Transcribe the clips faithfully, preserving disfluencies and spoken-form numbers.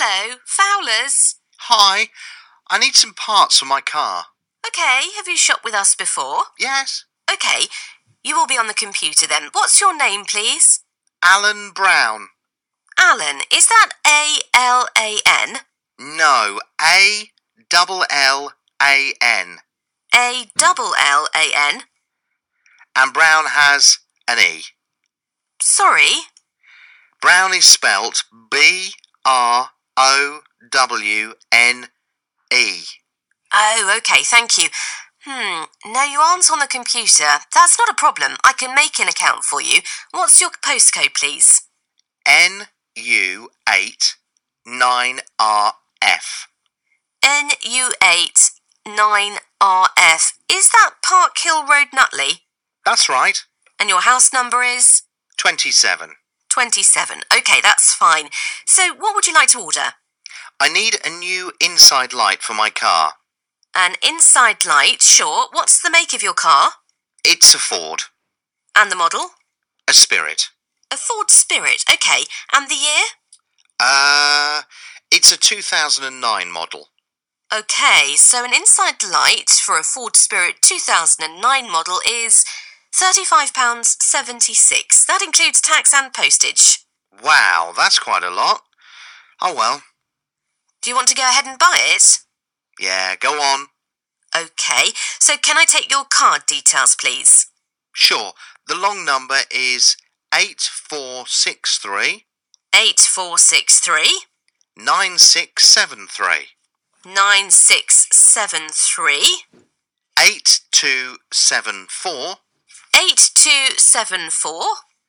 Hello, Fowlers. Hi, I need some parts for my car. Okay, have you shopped with us before? Yes? Okay, you will be on the computer then. What's your name, please? Alan Brown. Alan, is that A L A N? No, A double L A N. A double L A N? And Brown has an E. Sorry? Brown is spelt B R O W N E. Oh, okay, thank you. Hmm, no, you aren't on the computer. That's not a problem. I can make an account for you. What's your postcode, please? N U eight nine R F. N U eight nine R F. Is that Park Hill Road, Nutley? That's right. And your house number is? twenty-seven. twenty-seven. Okay, that's fine. So what would you like to order? I need a new inside light for my car. An inside light, sure. What's the make of your car? It's a Ford. And the model? A Spirit. A Ford Spirit, okay. And the year? Uh, it's a two thousand nine model. Okay, so an inside light for a Ford Spirit two thousand nine model is thirty-five pounds seventy-six. That includes tax and postage. Wow, that's quite a lot. Oh well. Do you want to go ahead and buy it? Yeah, go on. Okay, so can I take your card details, please? Sure. The long number is eight four six three eight four six three nine six seven three nine six seven three eight two seven four eight two seven four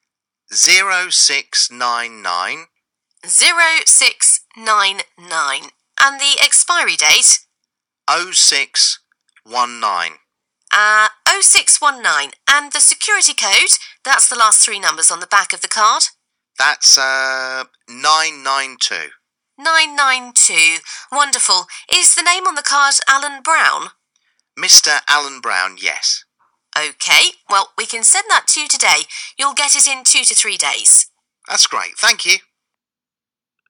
zero six nine nine zero six nine nine. And the expiry date? oh six one nine. Uh, oh six one nine. And the security code? That's the last three numbers on the back of the card. That's, uh, nine nine two. nine nine two. Wonderful. Is the name on the card Alan Brown? Mister Alan Brown, yes. Okay, well, we can send that to you today. You'll get it in two to three days. That's great. Thank you.